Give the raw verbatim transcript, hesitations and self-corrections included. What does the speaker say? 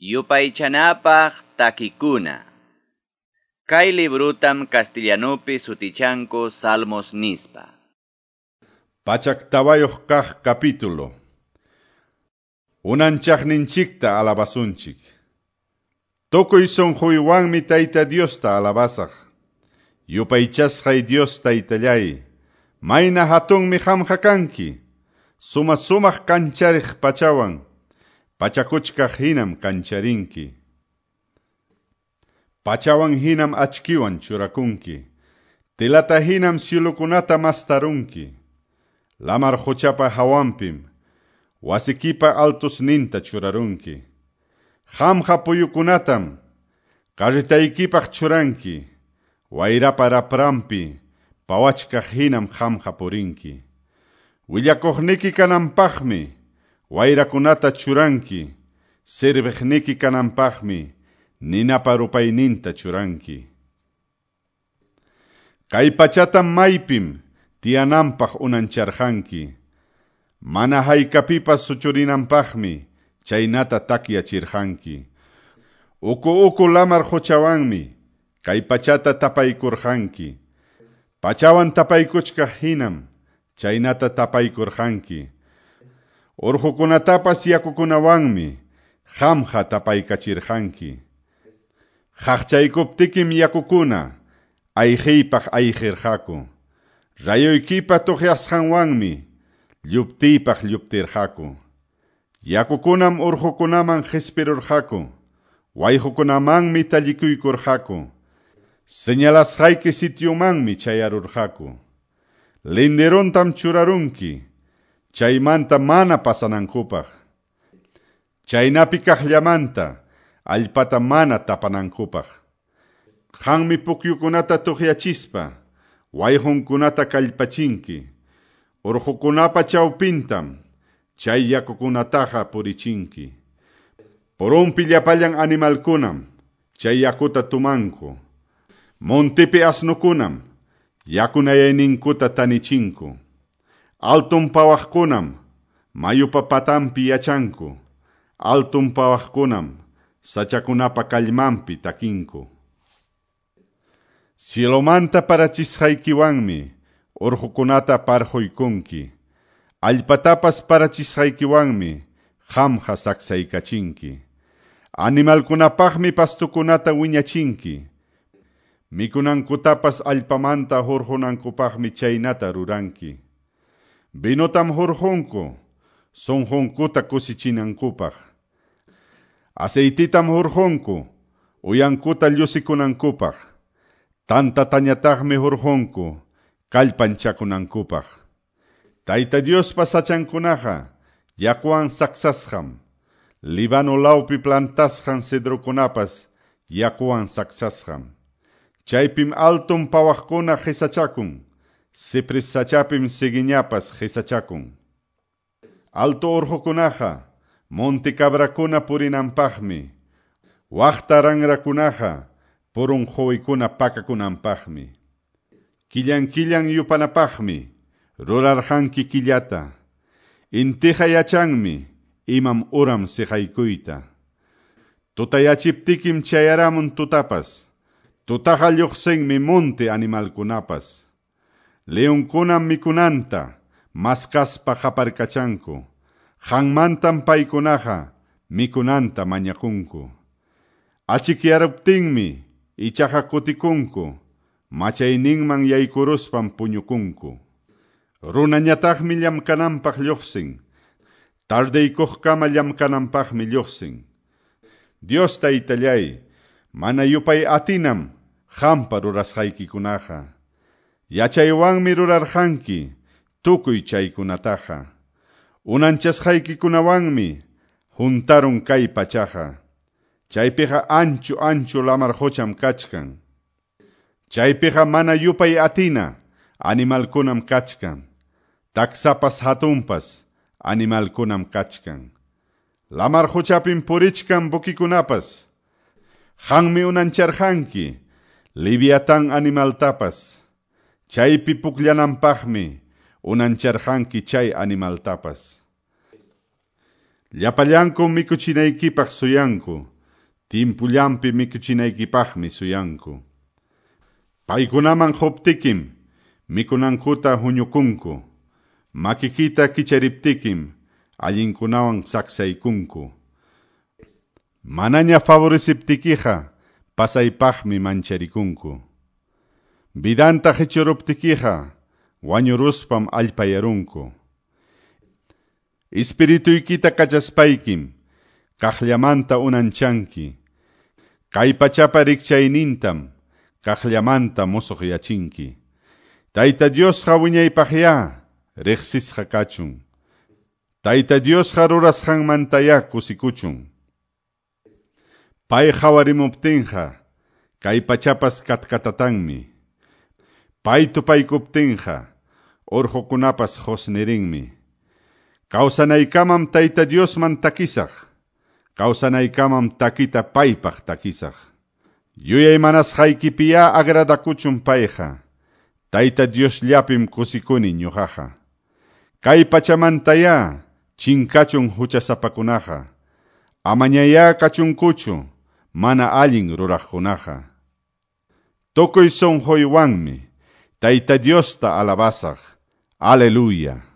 Yupaychanapaq takikuna. Kay librutam castellanopi sutichanku Salmos nispa. Pachaktawayoq kaq capítulo. Unanchaqninchikta alabasunchik. Tukuy sunquywanmi Tayta Diosta alabasaq. Yupaychasqay Dios Taytallay. Mayna hatunmi qamqa kanki. Suma sumaq kanchariq pachawan. Pachakuchkaq hinam kancharinki. Pachawan hinam achkiwan churakunki. Tilata hinam silukunata mastarunki. Lamar huchapa hawampim. Wasikipa altusninta churarunki. Qamqa puyukunatam. Qarritaykipaq churanki. Wayrapa raprampi. Pawachkaq hinam qamqa purinki. Willakuqniki kananpaqmi. Wayrakunata churanki. Sirviqniki kananpaqmi. Ninapa rupayninta churanki. Kay pachatam maypim. Tiyananpaq unancharqanki. Mana haykapipas suchurinanpaqmi. Chaynata takyachirqanki. Uku uku lamar huchawanmi. Kay pachata tapaykurqanki. Pachawan tapaykuchkaq hinam. Chaynata tapaykurqanki. Urhukunatapas yakukunawanmi. Qamqa tapaykachirqanki. Qaqchaykuptikim yakukuna. Ayqiypaq ayqirqaku. Rayuykipa tuqyasqanwanmi. Lluptiypaq lluptirqaku. Yakukunam urhukunaman qhispirurqaku. Wayhukunamanmi tallikuykurqaku. Señalasqayki sitiumanmi chayarurqaku. Lindiruntam churarunki. Chaymanta mana pasanankupaq. Chaynapi kaqllamanta allpata mana tapanankupaq. Qanmi pukyukunata tuqyachispa. Wayhunkunata kallpachinki. Urhukunapa chawpintam. Chay yakukunataqa purichinki. Purunpi llapallan animalkunam. Chay yakuta tumanku. Montipi asnukunam. Yakunayayninkuta tanichinku. Altun pawaqkunam. Mayupa patampi yachanku. Altun pawaqkunam. Sachakunapa kallmanpi takinku. Cielomanta parachisqaykiwanmi. Urhukunata parhuykunki. Allpatapas parachisqaykiwanmi. Qamqa saqsaykachinki. Animalkunapaqmi pastukunata wiñachinki. Mikunankutapas allpamanta hurhunankupaqmi chaynata ruranki. Binotam hurhunku. Sunhunkuta kusichinankupaq. Aceititam hurhunku. Uyankuta llusikunankupaq. Tanta tañataqmi hurhunku. Kallpanchakunankupaq. Tayta Diospa sachankunaqa. Yakuwan saksasqam. Libano lawpi plantasqan cedrokunapas. Yakuwan saksasqam. Chaypim altun pawaqkuna qhisachakun. Cipres sachapim siguiñapas qhisachakun. Alto urhukunaqa. Monte cabrakuna purinanpaqmi. Waqta ranrakunaqa. Purun huwikuna pakakunanpaqmi. Killan killan yupanapaqmi. Rurarqanki killata. Intiqa yachanmi. Imam uram siqaykuyta. Tutayachiptikim chayaramun tutapas. Tutaqa lluqsinmi monte animalkunapas. Leonkunam mikunanta. Maskaspa qaparkachanku. Qanmantam paykunaqa. Mikunanta mañakunku. Achikyaruptinmi. Ichaqa kutikunku. Machayninman yaykuruspam puñukunku. Runañataqmi llamkananpaq lluqsin. Tardeykuqkama llamkananpaqmi lluqsin. Dios Taytallay. Mana yupay atinam. Qampa rurasqaykikunaqa. Yachaywanmi rurarqanki. Tukuy chaykunataqa. Unanchasqaykikunawanmi. Juntarun kay pachaqa. Chaypiqa anchu anchu lamar hucham kachkan. Chaypiqa mana yupay atina. Animalkunam kachkan. Taksapas hatunpas. Animalkunam kachkan. Lamar huchapim purichkan bukikunapas. Qanmi unancharqanki. Liviatan animaltapas. Chaypi pukllananpaqmi. Unancharqanki chay animaltapas. Llapallanku mikuchinaykipaq suyanku. timpullampi mikuchinaykipaqmi suyanku. Paykunaman hoptikim, mikunankuta huñukunku, makikita kichariptikim, allinkunawan saksaykunku. Manaña favoreciptikiqa, pasaypaqmi mancharikunku. Vidanta hichuruptikiqa, wañuruspam allpayarunku. Espirituykita kachaspaykim, kaqllamanta unanchanki. Kay pachapa rikchaynintam, kaqllamanta musuqyachinki. Tayta Diosqa wiñaypaqya, riqsisqa kachun. Tayta Diosqa rurasqanmantaya kusikuchun. Pay qawarimuptinqa, kay pachapas katkatatanmi. Pay tupaykuptinqa, urhukunapas hosnirinmi. Kawsanaykamam Tayta Diosman takisaq, kawsanaykamam takita paypaq takisaq. Yuyay manasqaykipiya agradakuchun payqa, Tayta Diosllapim kusikuni ñuqaqa. Kay pachamantaya chinkachun huchasapakunaqa, amañaya kachunkuchu, mana allin ruraqkunaqa. Tukuy sonjoywanmi, Tayta Diosta alabasaq. Aleluya.